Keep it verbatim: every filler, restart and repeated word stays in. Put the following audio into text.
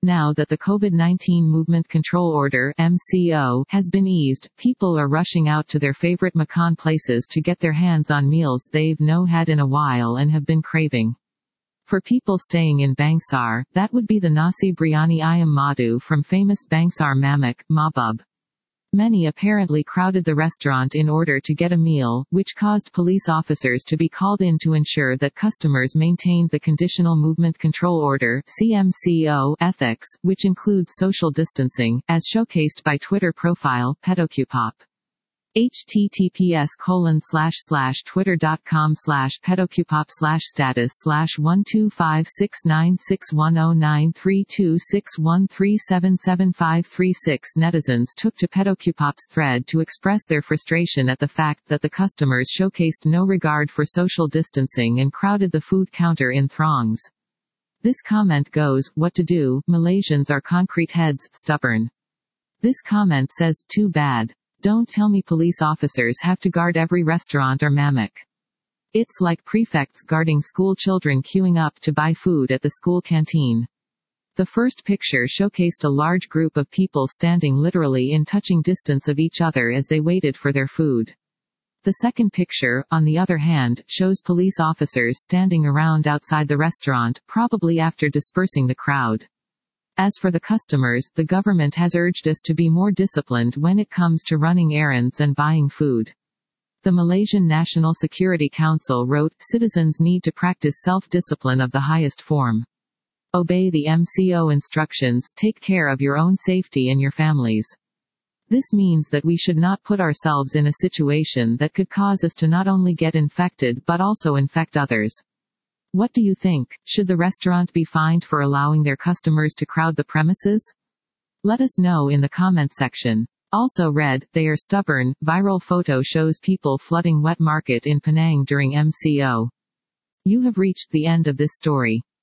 Now that the COVID nineteen Movement Control Order (M C O) has been eased, people are rushing out to their favorite makan places to get their hands on meals they've no had in a while and have been craving. For people staying in Bangsar, that would be the Nasi Biryani Ayam Madu from famous Bangsar Mamak, Mahbub. Many apparently crowded the restaurant in order to get a meal, which caused police officers to be called in to ensure that customers maintained the Conditional Movement Control Order (C M C O) ethics, which includes social distancing, as showcased by Twitter profile Pedocupop. https colon slash slash twitter dot com slash pedocupop slash status slash one two five six nine six one zero nine three two six one three seven seven five three six. Netizens took to Pedocupop's thread to express their frustration at the fact that the customers showcased no regard for social distancing and crowded the food counter in throngs. This comment goes, "What to do? Malaysians are concrete heads, stubborn." This comment says, "Too bad. Don't tell me police officers have to guard every restaurant or mamak. It's like prefects guarding school children queuing up to buy food at the school canteen." The first picture showcased a large group of people standing literally in touching distance of each other as they waited for their food. The second picture, on the other hand, shows police officers standing around outside the restaurant, probably after dispersing the crowd. As for the customers, the government has urged us to be more disciplined when it comes to running errands and buying food. The Malaysian National Security Council wrote, "Citizens need to practice self-discipline of the highest form. Obey the M C O instructions, take care of your own safety and your families." This means that we should not put ourselves in a situation that could cause us to not only get infected but also infect others. What do you think? Should the restaurant be fined for allowing their customers to crowd the premises? Let us know in the comment section. Also read, "They are stubborn." Viral photo shows people flooding wet market in Penang during M C O. You have reached the end of this story.